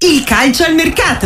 Il calcio al mercato.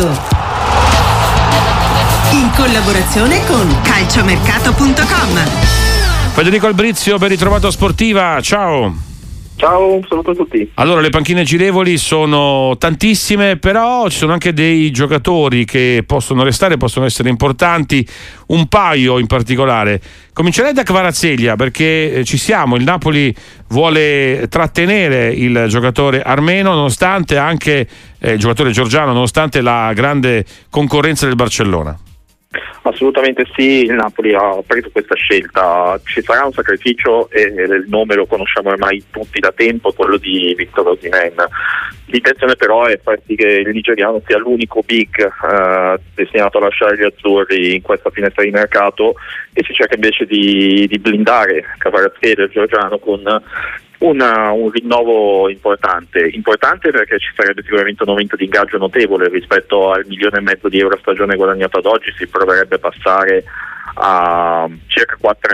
In collaborazione con calciomercato.com. Federico Albrizio, ben ritrovato a Sportiva, ciao. Ciao, un saluto a tutti. Allora, le panchine girevoli sono tantissime, però ci sono anche dei giocatori che possono restare, possono essere importanti, un paio in particolare. Comincerei da Kvaratskhelia, perché ci siamo, il Napoli vuole trattenere il giocatore armeno, nonostante anche il giocatore georgiano, nonostante la grande concorrenza del Barcellona. Assolutamente sì, il Napoli ha preso questa scelta, ci sarà un sacrificio e il nome lo conosciamo ormai tutti da tempo, quello di Victor Osimhen. L'intenzione però è far sì che il nigeriano sia l'unico big destinato a lasciare gli azzurri in questa finestra di mercato, e si cerca invece di blindare Kvaratskhelia, il georgiano, con un rinnovo importante perché ci sarebbe sicuramente un aumento di ingaggio notevole rispetto al 1,5 milioni di euro a stagione guadagnato ad oggi. Si proverebbe passare a circa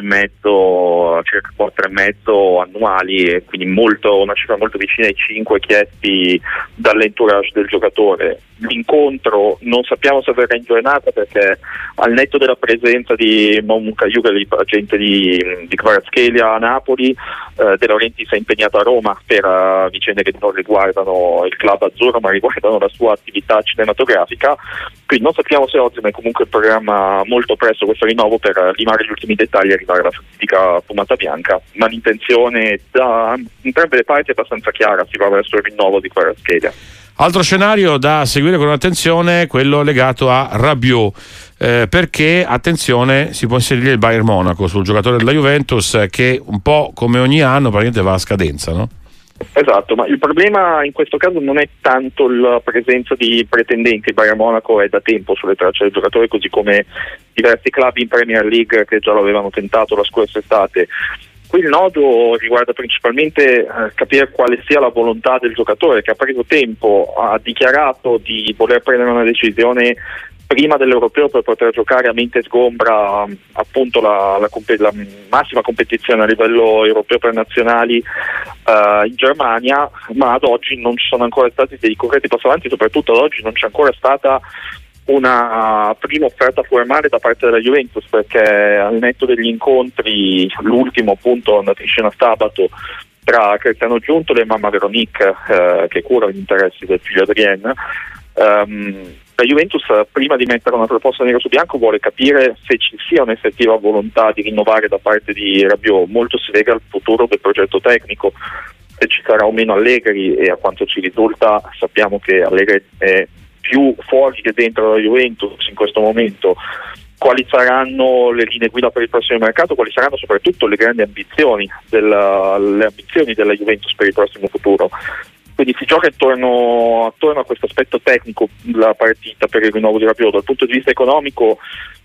4,5 annuali, e quindi una cifra molto vicina ai 5 chiesti dall'entourage del giocatore. L'incontro non sappiamo se avverrà in giornata, perché al netto della presenza di Momuka Yugali, agente di Kvaratskhelia a Napoli, De Laurentiis è impegnato a Roma per vicende che non riguardano il club azzurro ma riguardano la sua attività cinematografica, quindi non sappiamo se oggi, ma è comunque il programma molto presto questo rinnovo per limare gli ultimi dettagli e arrivare alla fatidica fumata bianca, ma l'intenzione da entrambe le parti è abbastanza chiara, si va verso il rinnovo di Kvaratskhelia. Altro scenario da seguire con attenzione, quello legato a Rabiot, perché attenzione, si può inserire il Bayern Monaco sul giocatore della Juventus, che un po' come ogni anno praticamente va a scadenza, no? Esatto, ma il problema in questo caso non è tanto la presenza di pretendenti. Il Bayern Monaco è da tempo sulle tracce del giocatore, così come diversi club in Premier League che già lo avevano tentato la scorsa estate. Qui il nodo riguarda principalmente capire quale sia la volontà del giocatore, che ha preso tempo, ha dichiarato di voler prendere una decisione prima dell'Europeo per poter giocare a mente sgombra appunto la massima competizione a livello europeo per nazionali in Germania, ma ad oggi non ci sono ancora stati dei concreti passi avanti, soprattutto ad oggi non c'è ancora stata una prima offerta formale da parte della Juventus, perché al netto degli incontri, l'ultimo appunto andato in scena sabato tra Cristiano Giuntoli e Mamma Veronique, che cura gli interessi del figlio Adrien, la Juventus, prima di mettere una proposta nero su bianco, vuole capire se ci sia un'effettiva volontà di rinnovare da parte di Rabiot. Molto si lega al futuro del progetto tecnico, se ci sarà o meno Allegri, e a quanto ci risulta sappiamo che Allegri è più fuori che dentro la Juventus in questo momento. Quali saranno le linee guida per il prossimo mercato, quali saranno soprattutto le grandi ambizioni della Juventus per il prossimo futuro. Quindi si gioca attorno a questo aspetto tecnico la partita per il rinnovo di Rabiot. Dal punto di vista economico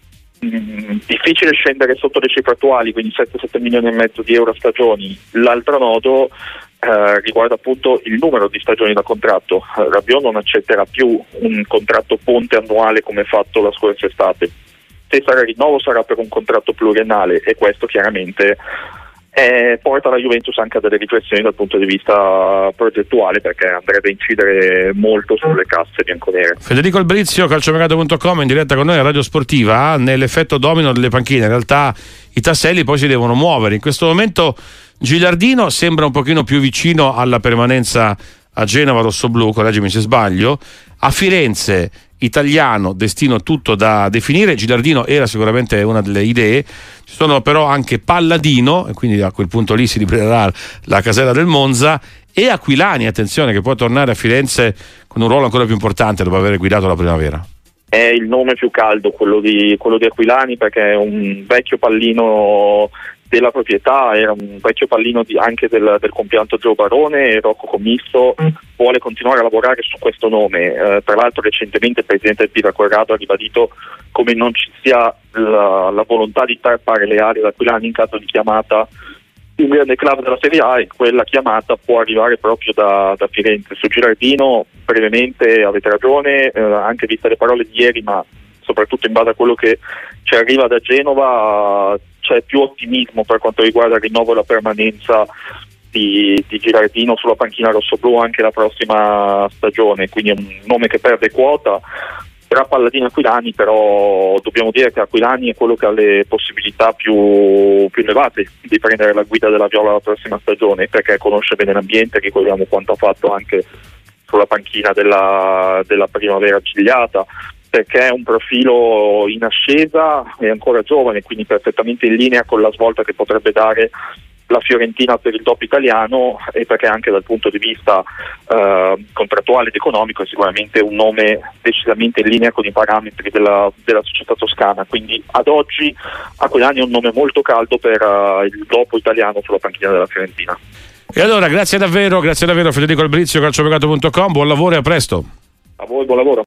difficile scendere sotto le cifre attuali, quindi 7,5 milioni di euro a stagioni. L'altro nodo riguarda appunto il numero di stagioni da contratto. Rabiot non accetterà più un contratto ponte annuale come fatto la scorsa estate. Se sarà rinnovo sarà per un contratto pluriennale, e questo chiaramente porta la Juventus anche a delle riflessioni dal punto di vista progettuale, perché andrebbe a incidere molto sulle casse bianconere. Federico Albrizio, calciomercato.com, in diretta con noi a Radio Sportiva. Nell'effetto domino delle panchine in realtà i tasselli poi si devono muovere. In questo momento Gilardino sembra un pochino più vicino alla permanenza a Genova rossoblù, correggimi se sbaglio. A Firenze, italiano, destino tutto da definire. Gilardino era sicuramente una delle idee. Ci sono però anche Palladino, e quindi a quel punto lì si riprenderà la casella del Monza, e Aquilani, attenzione, che può tornare a Firenze con un ruolo ancora più importante dopo aver guidato la primavera. È il nome più caldo quello di Aquilani, perché è un vecchio pallino della proprietà, era un vecchio pallino anche del compianto Gio Barone, e Rocco Commisso vuole continuare a lavorare su questo nome. Tra l'altro recentemente il presidente del Pira Corrado ha ribadito come non ci sia la volontà di tarpare le ali ad Aquilani in caso di chiamata un grande club della Serie A, e quella chiamata può arrivare proprio da Firenze. Su Gilardino brevemente avete ragione, anche viste le parole di ieri, ma soprattutto in base a quello che ci arriva da Genova c'è più ottimismo per quanto riguarda il rinnovo e la permanenza di Gilardino sulla panchina rossoblù anche la prossima stagione, quindi è un nome che perde quota. Tra Palladini e Aquilani, però dobbiamo dire che Aquilani è quello che ha le possibilità più elevate di prendere la guida della Viola la prossima stagione, perché conosce bene l'ambiente, ricordiamo quanto ha fatto anche sulla panchina della Primavera Gigliata, perché è un profilo in ascesa, è ancora giovane, quindi perfettamente in linea con la svolta che potrebbe dare la Fiorentina per il top italiano, e perché anche dal punto di vista contrattuale ed economico è sicuramente un nome decisamente in linea con i parametri della società toscana, quindi ad oggi Aquilani è un nome molto caldo per il dopo italiano sulla panchina della Fiorentina. E allora grazie davvero Federico Albrizio, calciomercato.com, buon lavoro e a presto. A voi buon lavoro.